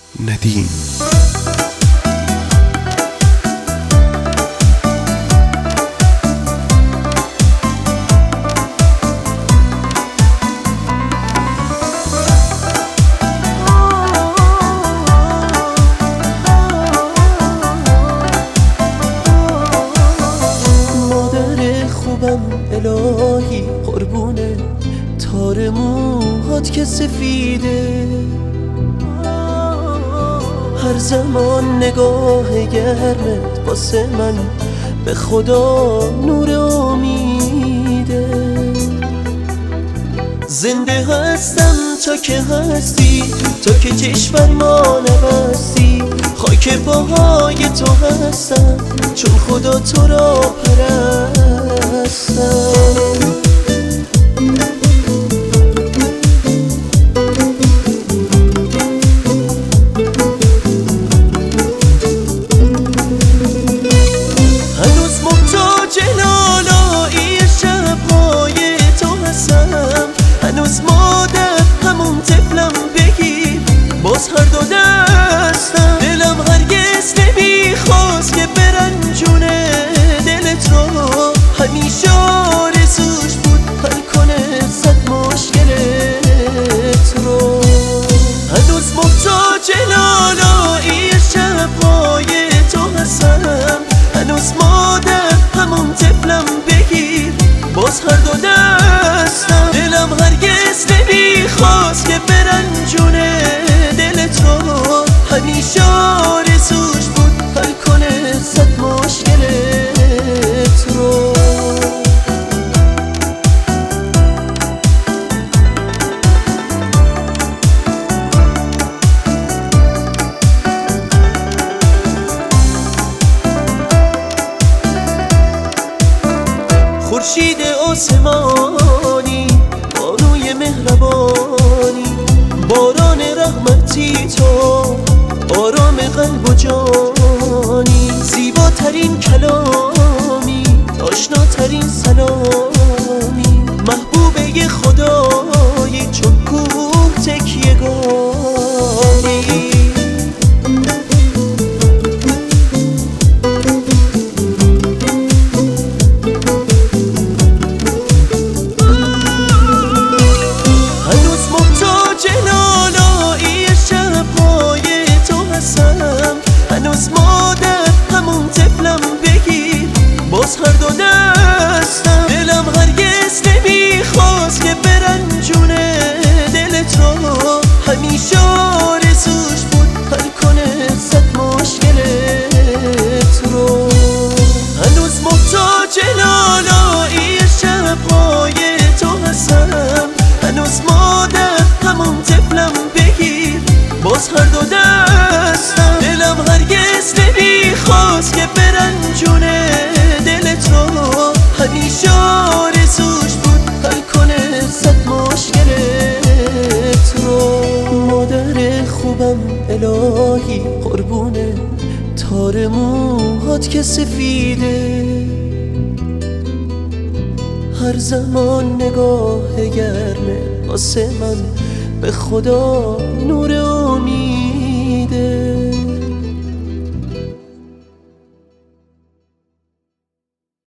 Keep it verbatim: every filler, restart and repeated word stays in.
ندیم. مادر خوبم الهی قربونه تار موهات که سفیده، هر زمان نگاه گرمت واسه من به خدا نور امیده. زنده هستم تا که هستی، تا که چشمم ما نبستی، خاک پاهای تو هستم چون خدا تو را پرستم. هنوز مادر همون طفلم بگیر باز هر دو دستم، دلم هرگز نمیخواست که برنجونه دلت رو، همیشه آرزوش بود حل کنه صد مشکلت رو. هنوز محتاج لالایی شبهای تو هستم، هنوز مادر همون طفلم بگیر باز هر دو دستم، دلم هرگز نمیخواست که برنجونه دلت رو، همیشه آرزوش بود حل کنه صد مشکلت رو. خورشید آسمانی، بانوی مهربانی، باران رحمتی تو، آرام قلب و جانی، زیباترین کلامی، آشناترین سلامی، محبوبه خدایی چون کوه تکیه‌گاهی. هنوز مادر همون طفلم بگیر باز هر دو دستم، دلم هرگز نمیخواست که برنجونه دلت رو، همیشه آرزوش بود حل کنه صد مشکلت رو. هنوز محتاج لالایی شبهای تو هستم، هنوز مادر همون طفلم بگیر باز هر دو دستم، دلم هرگز نمیخواست که برنجونه دلت رو، همیشه آرزوش بود حل کنه صد مشکلت رو. مادر خوبم الهی قربونه تار موهات که سفیده، هر زمان نگاه گرمه واسه من به خدا نور